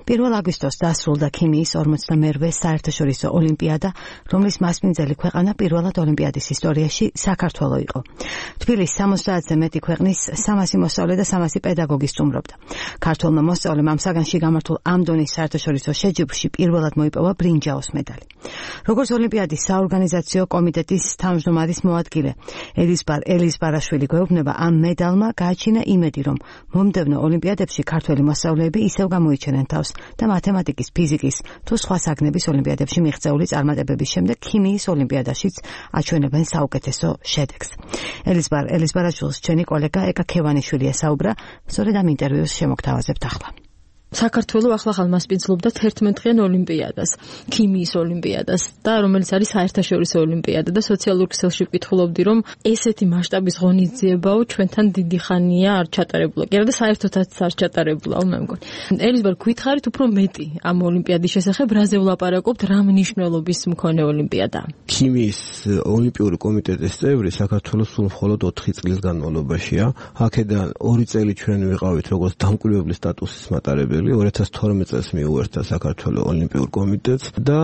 1 აგვისტოს დასრულდა ქიმიის 42-ვე საერთაშორისო ოლიმპიადა, რომლის მასპინძელი ქვეყანა პირველად ოლიმპიადის ისტორიაში საქართველო იყო. თბილისის 70-ზე მეტი ქვეყნის 300 მოსწავლე და 300 პედაგოგი სტუმრობდა. ქართველმა მოსწავლემ ამ საგანში გამართულ ამ დონის საერთაშორისო შეჯიბრში პირველად მოიპოვა ბრინჯაოს მედალი. როგორც ოლიმპიადის საორგანიზაციო კომიტეტის თავმჯდომარის მოადგილე ელის ბარაშვილი გვეუბნება, ამ მედალმა გააჩინა იმედი, რომ მომდევნო ოლიმპიადებში ქართველი მოსწავლეები ისევ გამოიჩენენ თავს და მათემატიკის, ფიზიკის თუ სხვა საგნების ოლიმპიადებში მიღწეული წარმატებების შემდეგ ქიმიის ოლიმპიადაშიც აჩვენებენ საუკეთესო შედეგს. ელის ბარაშვილს ჩვენი კოლეგა ეკა ქევანიშვილი ესაუბრა, სწორედ ამ ინტერვიუს შემოგთავაზებთ ახლა. საქართველო ახლა მასპინძლობდა 11-ღიან ოლიმპიადას, ქიმიის ოლიმპიადას და რომელიც არის საერთაშორისო ოლიმპიადა და სოციალურ ქსელში ვკითხულობდი, რომ ესეთი მასშტაბის ღონისძიებაო ჩვენთან დიდი ხანია არ ჩატარებულა. კი არა და საერთოდაც არ ჩატარებულა, მე მგონი. ელიზბარ, გითხარით უფრო მეტი ამ ოლიმპიადის შესახებ, რაზე ვლაპარაკობთ, რა მნიშვნელობის მქონე ოლიმპიადა? ქიმიის ოლიმპიური კომიტეტის წევრი საქართველოს სულ მხოლოდ 4 წლის განმავლობაშია. აქედან 2 წელი ჩვენ ვიყავით როგორც დამკვირვებლის სტატუსის მატარებელი. 2012 წელს მიუერთდა საქართველოს ოლიმპიურ კომიტეტს და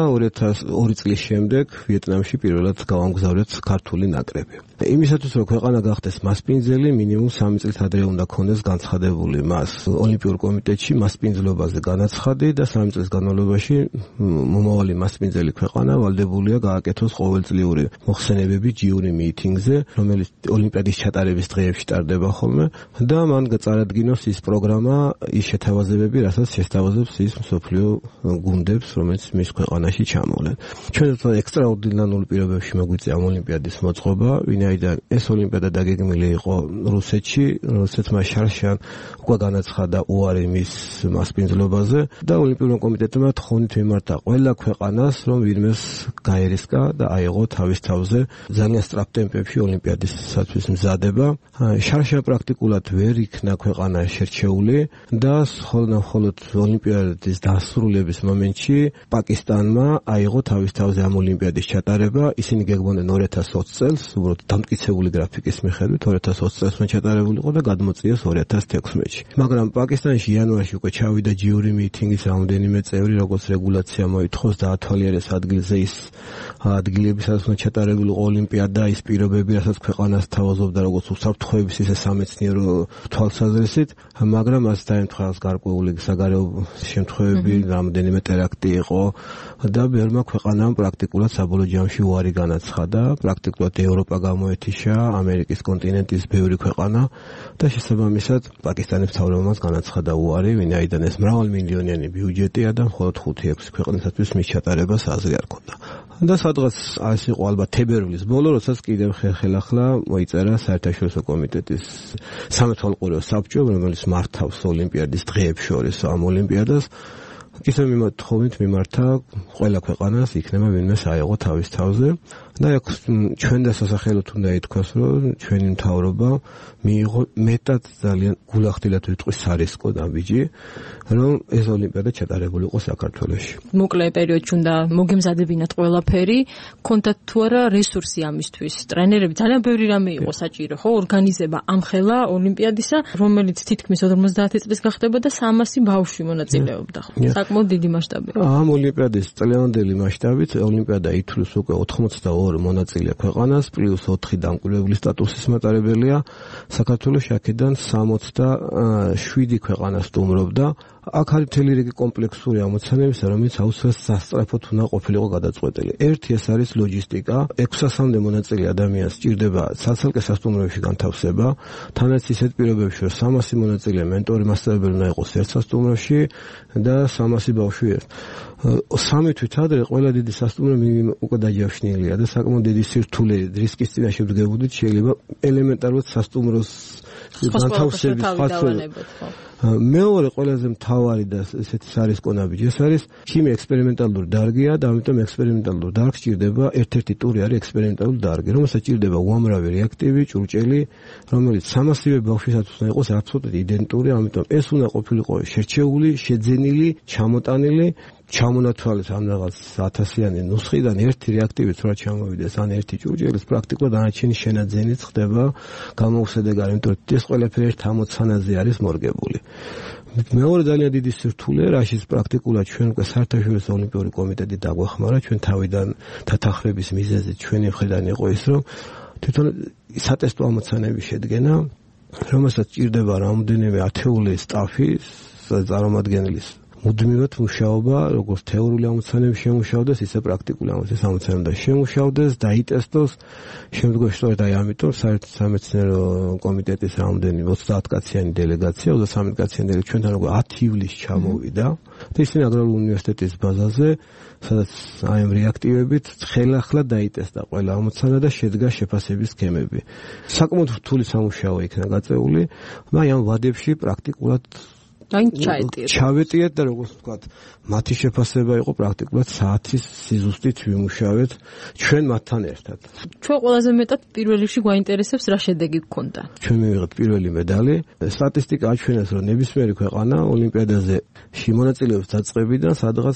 2 წლის შემდეგ ვიეტნამში პირველად გავამგზავრეთ ქართული ნაკრები. იმისათვის რომ ქვეყანა გახდეს მასპინძელი, მინიმუმ 3 წელს ადრე უნდა ქონდეს განცხადებული მას ოლიმპიურ კომიტეტში მასპინძლობაზე განაცხადი და 3 წელს განმავლობაში მომავალი მასპინძელი ქვეყანა ვალდებულია გააკეთოს ყოველწლიური მოხსენებები ჯიური მიიტინგზე, რომელიც ოლიმპიადის ჩატარების დღეებში ტარდება ხოლმე და მან წარადგინოს ის პროგრამა, ის შეთავაზებები, რასაც შესთავაზებს ის მსოფლიო გუნდებს, რომელიც მის ქვეყანაში ჩამოვლენ. ჩვენ ექსტრაორდინარულ პირობებში მოგვიწია ამ ოლიმპიადის მოწყობა, ვინაიდან ეს ოლიმპიადა დაგეგმილი იყო რუსეთში, რუსეთმა შარშან უკვე განაცხადა უარი მის მასპინძლობაზე და ოლიმპიურ კომიტეტმა თხოვნით მიმართა ყველა ქვეყანას, რომ ვინმეს გაერისკა და აიღო თავის თავზე ძალიან სწრაფ ტემპებში ოლიმპიადისათვის მზადება. შარშან პრაქტიკულად ვერ იქნა ქვეყანა შერჩეული და მხოლოდ ოლიმპიადის დასრულების მომენტში პაკისტანმა აიღო თავის თავზე ამ ოლიმპიადის ჩატარება. ისინი გეგმოდნენ 2020 წელს, უბრალოდ დამტკიცებული გრაფიკის მიხედვით 2020 წელს ჩატარებული იყო და გადმოწიეს 2016-ში. მაგრამ პაკისტანში იანვარში უკვე ჩავიდა ჯიური მიიტინგის რამდენიმე წევრი, როგორც რეგულაცია მოითხოვს და ათვალიერეს ადგილზე ის ადგილები, სადაც ჩატარებული იყო ოლიმპიადა, ის პირობები, რასაც ქვეყანას თავაზობდა როგორც უსაფრთხოების, ისე სამეცნიერო თვალსაზრისით, მაგრამ მას დაემთხვა გარკვეული საგარეო შემთხვევები, რამდენიმე ტერაქტი იყო და ბევრმა ქვეყანამ პრაქტიკულად საბოლოო ჯამში უარი განაცხადა. პრაქტიკულად ევროპა გამოეთიშა, ამერიკის კონტინენტის ბევრი ქვეყანა და შესაბამისად პაკისტანის მთავრობამ განაცხადა უარი, ვინაიდან ეს მრავალმილიონიანი ბიუჯეტია და მხოლოდ 5-6 ქვეყნისათვის მის ჩატარებას აზრი არ ჰქონდა. და სადღაც ეს იყო ალბათ თებერვლის ბოლო, როდესაც კიდევ ხელახლა მოიწერა საერთაშორისო კომიტეტის სამეთვალყურეო საბჭო, რომელიც მართავს ოლიმპიადის დღეებს შორის ამ ოლიმპიადას. ისე თხოვნით მიმართა ყველა ქვეყანას იქნება ვინმეს აიღო თავის თავზე და ჩვენ და სასახელოდ უნდა ითქვას, რომ ჩვენი მთავრობა მიიღო მეტად ძალიან გულახდილად ვიტყვის სარისკო ნაბიჯი, რომ ეს ოლიმპიადა ჩატარებული იყო საქართველოში. მოკლე პერიოდში უნდა მოგემზადებინათ ყველაფერი, კონდათ თუ არა რესურსი ამისთვის. ტრენერები ძალიან ბევრი რამე იყო საჭირო, ხო, ორგანიზება ამხელა ოლიმპიადისა, რომელიც თითქმის 50 წლის გახდება და 300 ბავშვი მონაწილეობდა. საკმაოდ დიდი მასშტაბი. ამ ოლიმპიადის წლევანდელი მასშტაბით ოლიმპიადა ითვლის უკვე 82 მონაწილე ქვეყანას, პლუს 4 დამკვირვებლის სტატუსის მატარებელია. საქართველოში აქედან 67 ქვეყანა სტუმრობდა. აქ არის მთელი რიგი კომპლექსური ამოცანებისა, რომელიც აუცილებლად სასწრაფოდ უნდა ყოფილიყო გადაწყვეტილი. ერთი ეს არის ლოჯისტიკა, 600-მდე მონაწილე ადამიანს სჭირდება საცალკე სასტუმროებში განთავსება, თანაც ისეთ პირობებში, რომ 300 მონაწილე მენტორი მასწავლებელი უნდა იყოს ერთ სასტუმროში და 300 ბავშვი ერთ. 3 თვით ადრე ყველა დიდი სასტუმრო უკვე დაჯავშნილია და საკმაოდ დიდი სირთულე რისკის წინაშე ვდგებოდით, შეიძლება ელემენტარულად სასტუმროს განთავსების მეორე ყველაზე მთავარი და ესეთი სარისკო ნაბიჯი ეს არის ქიმია ექსპერიმენტალური დარგია და ამიტომ ექსპერიმენტალურ დარგს ჭირდება ერთ-ერთი ტური არის ექსპერიმენტალური დარგი, რომელსაც ჭირდება უამრავი რეაქტივი, ჭურჭელი, რომელიც 300-ვე ბავშვისათვის უნდა იყოს აბსოლუტურად იდენტური, ამიტომ ეს უნდა ყოფილიყო შერჩეული, შეძენილი, ჩამოტანილი, ჩამონათვალეს ამ რაღაც 1000-იანი ნუსხიდან ერთი რეაქტივი თუ რა ჩამოვიდეს, ან ერთი ჭურჭელის პრაქტიკულად დანარჩენი შენაძენიც ხდება გამოუსადეგარი, იმიტომ რომ ეს ყველაფერი ერთ ამოცანაზე არის მორგებული. მეორე ძალიან დიდი სირთულე, რაშიც პრაქტიკულად ჩვენ უკვე საერთაშორისო ოლიმპიური კომიტეტი დაგვეხმარა, ჩვენ თავიდან დათანხმების მიზეზით ჩვენი მხრიდან იყო ის, რომ თვითონ სატესტო ამოცანების შედგენა, რომელსაც ჭირდება რამოდენიმე ათეული სტაფის წარმომადგენლის მუდმივად მუშაობა, როგორც თეორიული ამოცანები შემუშავდეს, ისე პრაქტიკული ამოცანები შემუშავდეს, დაიტესტოს. შემდგომში სწორედ ამიტომ საერთო სამეცნიერო კომიტეტის რამოდენიმე 30 კაციანი დელეგაცია, 33 კაციანი დელეგაცია ჩვენთან უკვე 10 ივლისში ჩამოვიდა და ისინი აგრარული უნივერსიტეტის ბაზაზე, სადაც აი ამ რეაქტივებით ხელახლა დაიტესტა ყველა ამოცანა და შედგა შეფასების სქემები. საკმაოდ რთული სამუშაო იქნა გაწეული, მაგრამ ამ ვადებში პრაქტიკულად ჩავეტიეთ და როგორც ვთქვათ, მათი შეფასება იყო პრაქტიკულად საათის სიზუსტით ვიმუშავეთ ჩვენ მათთან ერთად. ჩვენ ყველაზე მეტად პირველ რიგში გვაინტერესებს რა შედეგი გქონდა. ჩვენ მივიღეთ პირველი медали. სტატისტიკა აჩვენებს, რომ ნებისმიერი ქვეყანა ოლიმპიადაზე მონაწილეობს დაწყებიდან, სადღაც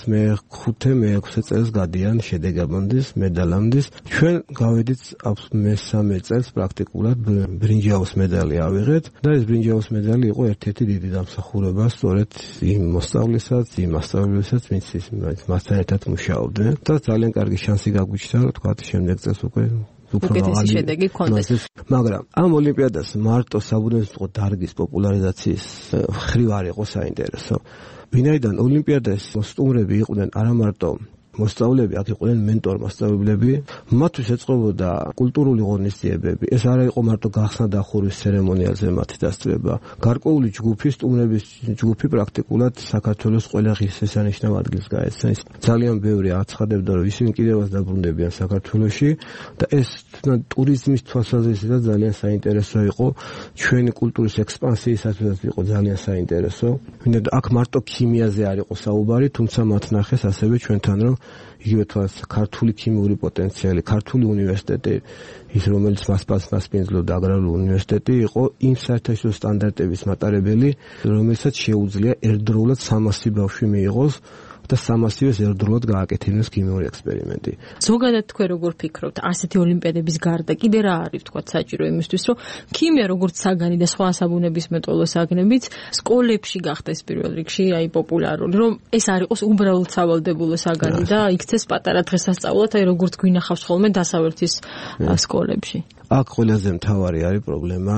მე-6 წელს გადიან შედეგამდე, медаლამდე. ჩვენ გავედით მესამე წელს პრაქტიკულად ბრინჯაოს медаლი ავიღეთ და ეს ბრინჯაოს медаლი იყო ერთ-ერთი დიდი დამსახურება სწორედ იმ მოსწავლესაც, იმ მასწავლებელსაც, ვინც მასთან ერთად მუშაობდნენ და ძალიან კარგი შანსი გაგვიჩნდა, რომ თქვათ, შემდეგ წელს უკვე უკეთესი შედეგი გქონდეს. მაგრამ ამ ოლიმპიადას მარტო საბუნებისმეტყველო დარგის პოპულარიზაციის მხრივ არ იყო საინტერესო. ვინაიდან ოლიმპიადას სტუმრები იყვნენ არა მარტო მოსწავლეები, აქ იყვნენ მენტორ-მასწავლებლები, მათთვის ეწყობოდა კულტურული ღონისძიებები. ეს არ იყო მარტო გახსნა დახურვის ცერემონიალზე მათი დასწრება. გარკვეული ჯგუფი, სტუმრების ჯგუფი პრაქტიკულად საქართველოს ყველა ღირსშესანიშნავ ადგილს გაეცნეს. ძალიან ბევრი აცხადებდა, რომ ისინი კიდევაც დაბრუნდებიან საქართველოში და ეს ტურიზმის თვალსაზრისით ძალიან საინტერესო იყო. ჩვენი კულტურის ექსპანსიისათვის იყო ძალიან საინტერესო. ვინაიდან აქ მარტო ქიმიაზე არ იყო საუბარი, თუმცა მათ ნახეს ასევე ჩვენთან, რომ იგივე თვალს ქართული ქიმიური პოტენციალი, ქართული უნივერსიტეტი, ის რომელიც მასპინძლობდა აგრარული უნივერსიტეტი, იყო იმ საერთაშორისო სტანდარტების მატარებელი, რომელსაც შეუძლია ერთდროულად 300 ბავშვი მიიღოს და 300-ს ერთდროულად გააკეთებინოს ქიმიური ექსპერიმენტი. ზოგადად თქვენ როგორ ფიქრობთ, ასეთი ოლიმპიადების გარდა კიდე რა არის თქვათ საჭირო იმისთვის, რომ ქიმია როგორც საგანი და სხვა საბუნებისმეტყველო საგნებიც სკოლებში გახდეს პირველ რიგში აი პოპულარული, რომ ეს არ იყოს უბრალოდ სავალდებულო საგანი და იქცეს პატარა დღესასწაულად, აი როგორც გვინახავს ხოლმე დასავლეთის სკოლებში. აქ ყველაზე მთავარი არის პრობლემა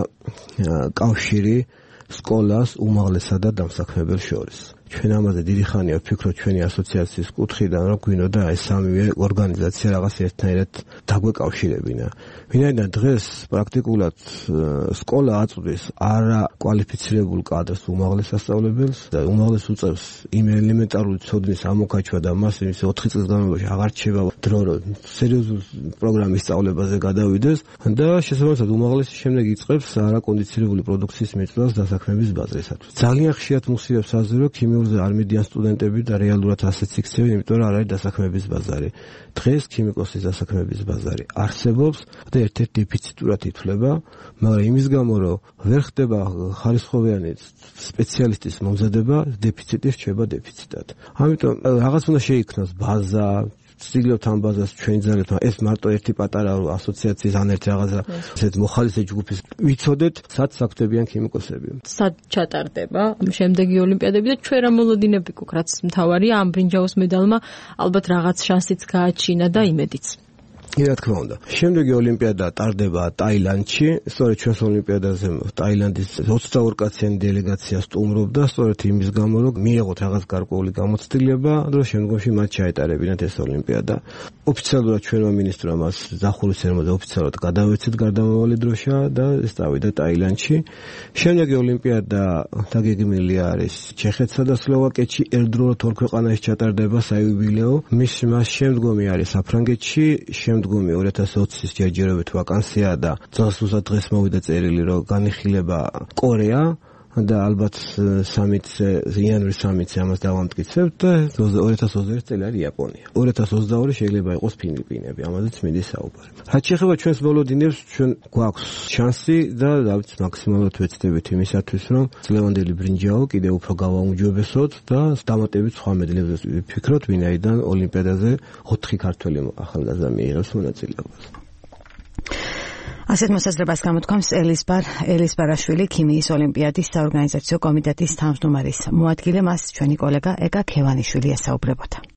კავშირი სკოლას უმაღლესა და დამსაქმებელს შორის. ჩვენ ამაზე დიდი ხანია ვფიქრობ ჩვენი ასოციაციის კუთხიდან, რომ გვინოდა ეს სამივე ორგანიზაცია რაღაც ერთნაირად დაგვეკავშირებინა. ვინაიდან დღეს პრაქტიკულად სკოლა აწვდის არა კვალიფიცირებულ კადრს უმაღლეს სასწავლებელს და უმაღლეს უწევს იმ ელემენტარული ცოდნის ამოქაჩვა და მას იმის 4 წლის განმავლობაში აღარ რჩება დრო, რომ სერიოზულ პროგრამის სწავლებაზე გადავიდეს და შესაბამისად უმაღლესი შემდეგ იწყებს არაკონდიცირებული პროდუქციის მიწვევას დასაქმების ბაზისათვის. ძალიან ხშირად მუსიებს აზრი, რომ ქიმიურზე არ მიდიან სტუდენტები და რეალურად ასეც იქცევენ, იმიტომ რომ არ არის დასაქმების ბაზარი. დღეს ქიმიკოსის დასაქმების ბაზარი არსებობს და ერთ-ერთ დეფიციტურად ითვლება, მაგრამ იმის გამო, რომ ვერ ხდება ხარისხოვანი სპეციალისტის მომზადება, დეფიციტი რჩება დეფიციტად. ამიტომ რაღაც უნდა შეიქმნას ბაზა, ვსწრებთ ამ ბაზას ჩვენ ძალებთ, ეს მარტო ერთი პატარა ასოციაციის ან ერთი რაღაცა ესეთ მოხალისე ჯგუფის ვიცოდეთ, სად საქმდებიან ქიმიკოსები. სად ჩატარდება შემდეგი ოლიმპიადები და ჩვენ რა მოლოდინები გვაქვს, რაც მთავარია ამ ბრინჯაოს медаლმა ალბათ რაღაც შანსიც გააჩინა და იმედიც. რა თქმა უნდა. შემდეგი ოლიმპიადა ტარდება ტაილანდში. სწორედ ჩვენს ოლიმპიადაზე ტაილანდის 22 კაციანი დელეგაცია სტუმრობდა, სწორედ იმის გამო, რომ მიიღოთ რაღაც გარკვეული გამოცდილება, და შემდგომში მათ ჩაეტარებინათ ეს ოლიმპიადა. ოფიციალურად ჩვენმა მინისტრმა მას დახურვის ცერემონიაზე ოფიციალურად გადავეცეთ გარდამავალი დროშა და ეს წავიდა ტაილანდში. შემდეგი ოლიმპიადა დაგეგმილი არის ჩეხეთსა და სლოვაკეთში, ერთდროულად ორ ქვეყანაში ჩატარდება საიუბილეო. მას შემდგომი არის საფრანგეთში, შემდგომი 2020-ის ჯერჯერობით ვაკანსია და წელსულსა დღეს მოვიდა წერილი, რომ განიხილება კორეა და ალბათ იანვრის სამიტზე ამას დავამტკიცებთ და 2021 წელი არის იაპონია. 2022 შეიძლება იყოს ფილიპინები, ამაზეც მინდის საუბარი. რაც შეეხება ჩვენს მოლოდინებს, ჩვენ გვაქვს შანსი და დავით მაქსიმალურად ვეცდებით იმისათვის, რომ ლევანდელი ბრინჯაო კიდევ უფრო გავაუმჯობესოთ და დამატებით სხვა მედლებზე ვფიქროთ, ვინაიდან ოლიმპიადაზე 4 ქართველი ახალგაზრდა მიიღებს მონაწილეობას. ასეთ მოსაზრებას გამოთქვამს ელიზბარაშვილი ქიმიის ოლიმპიადის საორგანიზაციო კომიტეტის თავმჯდომარის მოადგილე, მას ჩვენი კოლეგა ეკა ქევანიშვილი ესაუბრებოდა.